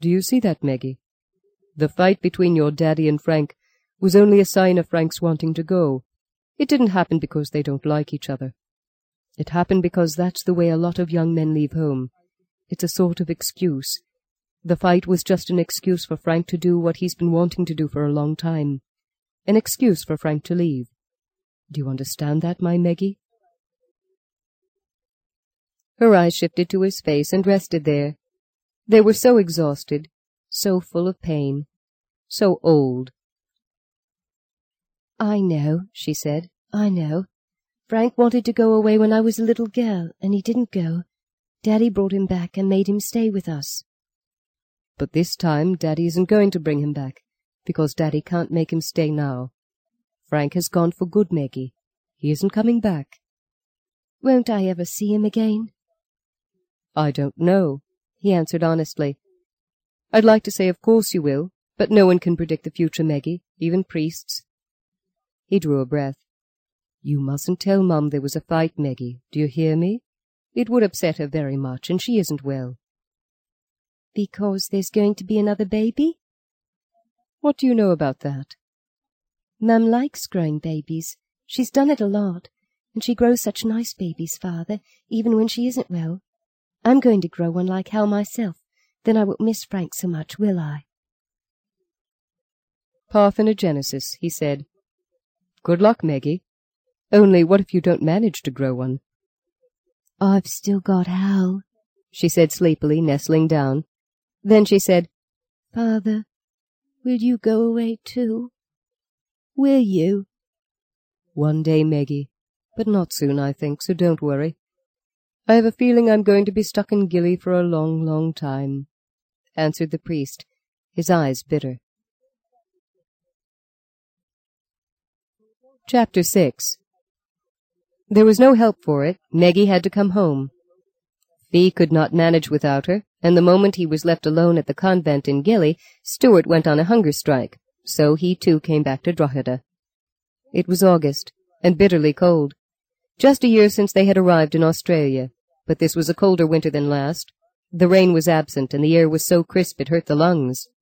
Do you see that, Meggie? The fight between your daddy and Frank was only a sign of Frank's wanting to go. It didn't happen because they don't like each other. It happened because that's the way a lot of young men leave home. It's a sort of excuse. The fight was just an excuse for Frank to do what he's been wanting to do for a long time. An excuse for Frank to leave. Do you understand that, my Meggie? Her eyes shifted to his face and rested there. They were so exhausted, so full of pain, so old. "I know," she said. "I know. Frank wanted to go away when I was a little girl, and he didn't go. Daddy brought him back and made him stay with us." But this time Daddy isn't going to bring him back, because Daddy can't make him stay now. Frank has gone for good, Meggie. He isn't coming back. "Won't I ever see him again?" "I don't know," he answered honestly. "I'd like to say of course you will, but no one can predict the future, Meggie, even priests." He drew a breath. "You mustn't tell Mum there was a fight, Meggie. Do you hear me? It would upset her very much, and she isn't well." "Because there's going to be another baby?" "What do you know about that?" "Mum likes growing babies. She's done it a lot, and she grows such nice babies, Father, even when she isn't well. I'm going to grow one like Hal myself. Then I won't miss Frank so much, will I?" "Parthenogenesis," he said. "Good luck, Meggie. Only what if you don't manage to grow one?" "I've still got Hal," she said sleepily, nestling down. Then she said, "Father, will you go away too? Will you?" "One day, Meggie, but not soon, I think, so don't worry. I have a feeling I'm going to be stuck in Gilly for a long, long time," answered the priest, his eyes bitter. Chapter 6. There was no help for it. Meggie had to come home. Fee could not manage without her, and the moment he was left alone at the convent in Gilly, Stuart went on a hunger strike, so he too came back to Drogheda. It was August, and bitterly cold. Just a year since they had arrived in Australia, but this was a colder winter than last. The rain was absent, and the air was so crisp it hurt the lungs.